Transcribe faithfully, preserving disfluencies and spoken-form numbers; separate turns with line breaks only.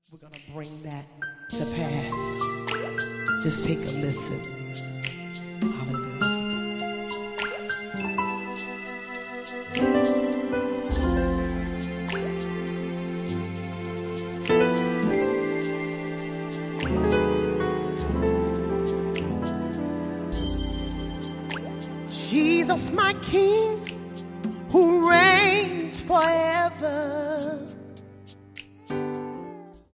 We're going to bring that to pass. Just take a listen. Hallelujah. Jesus, my King, who reigns forever.